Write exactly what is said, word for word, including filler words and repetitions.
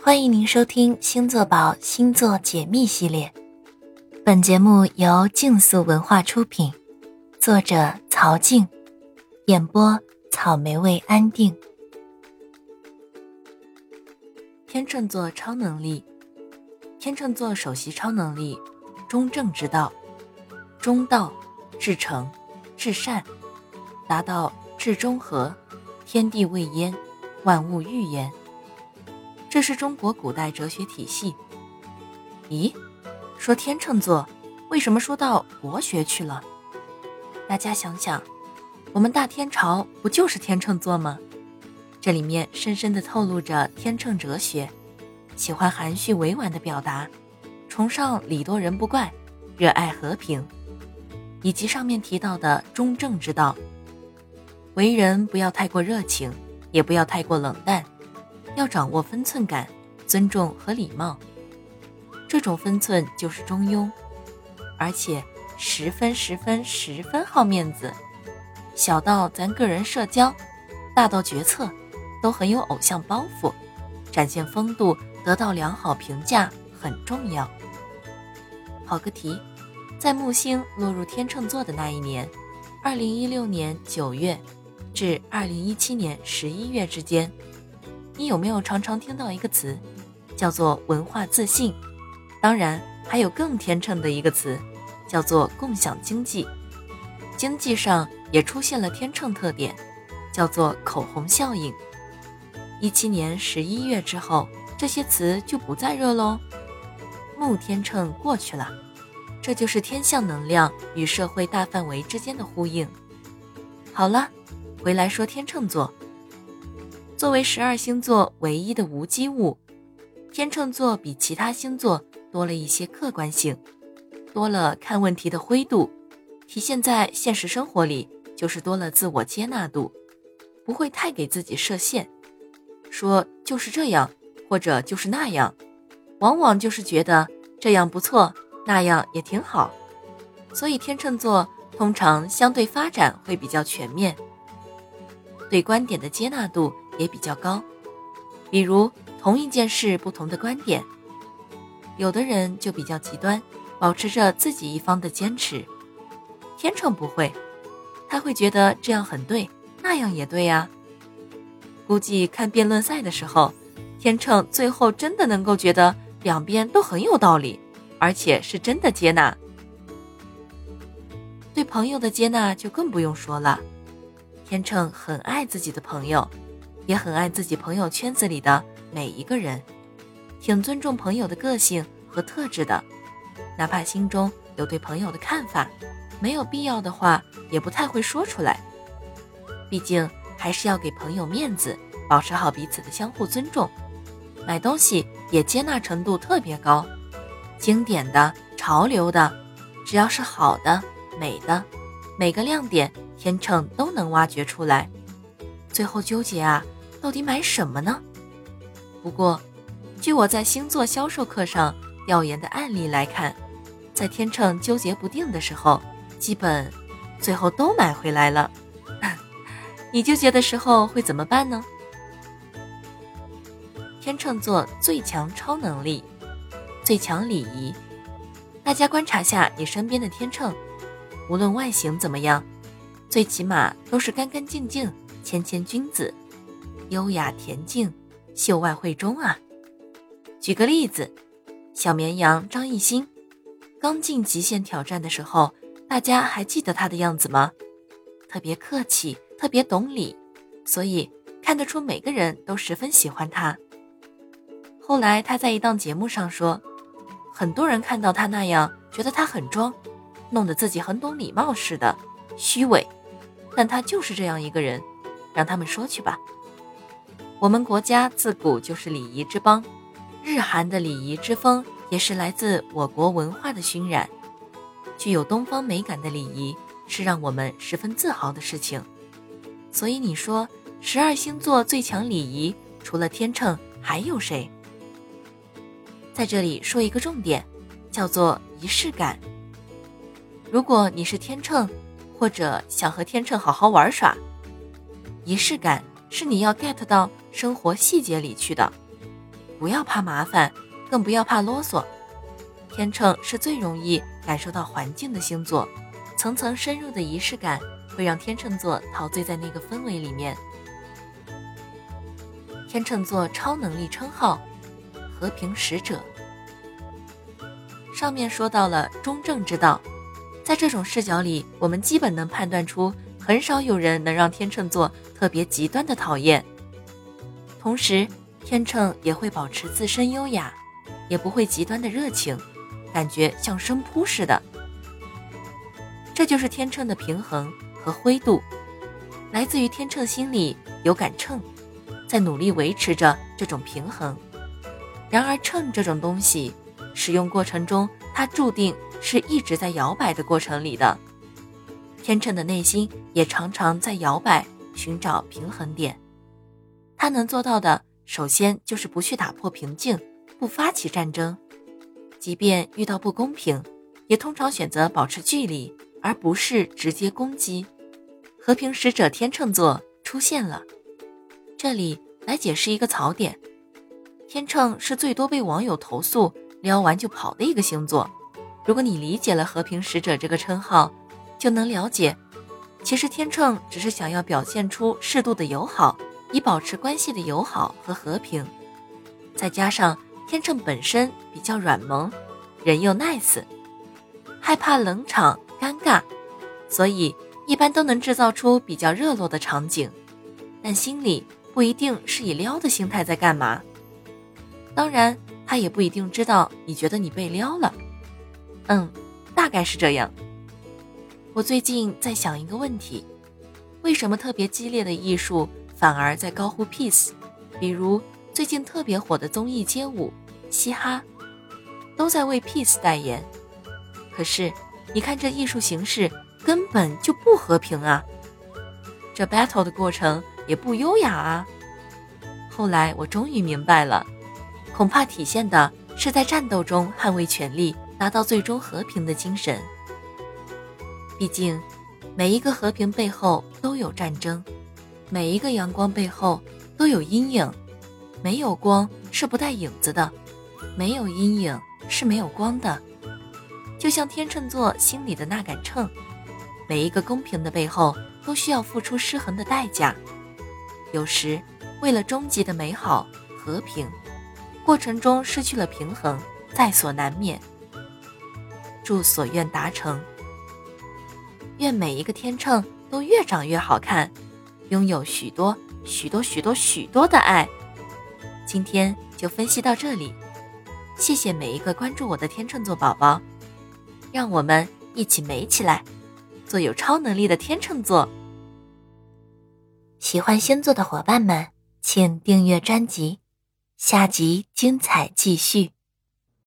欢迎您收听星座宝星座解密系列，本节目由竞速文化出品，作者曹静，演播草莓味安定。天秤座超能力。天秤座首席超能力中正之道，中道、至诚、至善，达到至中和，天地未焉，万物欲焉。这是中国古代哲学体系。咦，说天秤座，为什么说到国学去了？大家想想，我们大天朝不就是天秤座吗？这里面深深地透露着天秤哲学，喜欢含蓄委婉的表达，崇尚礼多人不怪，热爱和平，以及上面提到的中正之道。为人不要太过热情，也不要太过冷淡，要掌握分寸感、尊重和礼貌。这种分寸就是中庸，而且十分十分十分好面子，小到咱个人社交，大到决策，都很有偶像包袱，展现风度，得到良好评价很重要。跑个题，在木星落入天秤座的那一年，二零一六年九月至二零一七年十一月之间，你有没有常常听到一个词，叫做文化自信？当然还有更天秤的一个词，叫做共享经济。经济上也出现了天秤特点，叫做口红效应。一七年十一月之后，这些词就不再热喽。木天秤过去了，这就是天象能量与社会大范围之间的呼应。好了，回来说天秤座。作为十二星座唯一的无机物，天秤座比其他星座多了一些客观性，多了看问题的灰度，体现在现实生活里就是多了自我接纳度，不会太给自己设限，说就是这样或者就是那样，往往就是觉得这样不错，那样也挺好。所以天秤座通常相对发展会比较全面，对观点的接纳度也比较高。比如同一件事不同的观点，有的人就比较极端，保持着自己一方的坚持。天秤不会，他会觉得这样很对，那样也对呀。估计看辩论赛的时候，天秤最后真的能够觉得两边都很有道理，而且是真的接纳。对朋友的接纳就更不用说了，天秤很爱自己的朋友，也很爱自己朋友圈子里的每一个人，挺尊重朋友的个性和特质的，哪怕心中有对朋友的看法，没有必要的话也不太会说出来。毕竟还是要给朋友面子，保持好彼此的相互尊重。买东西也接纳程度特别高，经典的、潮流的，只要是好的、美的，每个亮点天秤都能挖掘出来。最后纠结啊，到底买什么呢？不过据我在星座销售课上调研的案例来看，在天秤纠结不定的时候，基本最后都买回来了。你纠结的时候会怎么办呢？天秤座最强超能力，最强礼仪。大家观察下你身边的天秤，无论外形怎么样，最起码都是干干净净、谦谦君子，优雅恬静，秀外慧中啊。举个例子，小绵羊张艺兴刚进极限挑战的时候，大家还记得他的样子吗？特别客气，特别懂礼，所以看得出每个人都十分喜欢他。后来他在一档节目上说，很多人看到他那样觉得他很装，弄得自己很懂礼貌似的，虚伪，但他就是这样一个人，让他们说去吧。我们国家自古就是礼仪之邦，日韩的礼仪之风也是来自我国文化的熏染，具有东方美感的礼仪是让我们十分自豪的事情。所以你说十二星座最强礼仪除了天秤还有谁？在这里说一个重点，叫做仪式感。如果你是天秤，或者想和天秤好好玩耍，仪式感是你要 get 到生活细节里去的。 不要怕麻烦，更不要怕啰嗦。天秤是最容易感受到环境的星座，层层深入的仪式感会让天秤座陶醉在那个氛围里面。天秤座超能力称号：和平使者。上面说到了中正之道，在这种视角里，我们基本能判断出很少有人能让天秤座特别极端的讨厌。同时，天秤也会保持自身优雅，也不会极端的热情，感觉像生扑似的。这就是天秤的平衡和灰度，来自于天秤心里有杆秤，在努力维持着这种平衡。然而秤这种东西，使用过程中它注定是一直在摇摆的过程里的。天秤的内心也常常在摇摆，寻找平衡点。他能做到的，首先就是不去打破平静，不发起战争。即便遇到不公平，也通常选择保持距离，而不是直接攻击。和平使者天秤座出现了。这里来解释一个槽点，天秤是最多被网友投诉撩完就跑的一个星座。如果你理解了和平使者这个称号，就能了解，其实天秤只是想要表现出适度的友好，以保持关系的友好和和平。再加上天秤本身比较软萌，人又 nice， 害怕冷场尴尬，所以一般都能制造出比较热络的场景，但心里不一定是以撩的心态在干嘛。当然他也不一定知道你觉得你被撩了。嗯，大概是这样。我最近在想一个问题，为什么特别激烈的艺术反而在高呼 peace？ 比如最近特别火的综艺街舞、嘻哈，都在为 peace 代言。可是你看这艺术形式根本就不和平啊，这 battle 的过程也不优雅啊。后来我终于明白了，恐怕体现的是在战斗中捍卫权利，达到最终和平的精神。毕竟每一个和平背后都有战争，每一个阳光背后都有阴影，没有光是不带影子的，没有阴影是没有光的。就像天秤座心里的那杆秤，每一个公平的背后都需要付出失衡的代价。有时为了终极的美好和平，过程中失去了平衡，在所难免。祝所愿达成，愿每一个天秤都越长越好看，拥有许多许多许多许多的爱。今天就分析到这里，谢谢每一个关注我的天秤座宝宝，让我们一起美起来，做有超能力的天秤座。喜欢星座的伙伴们，请订阅专辑，下集精彩继续。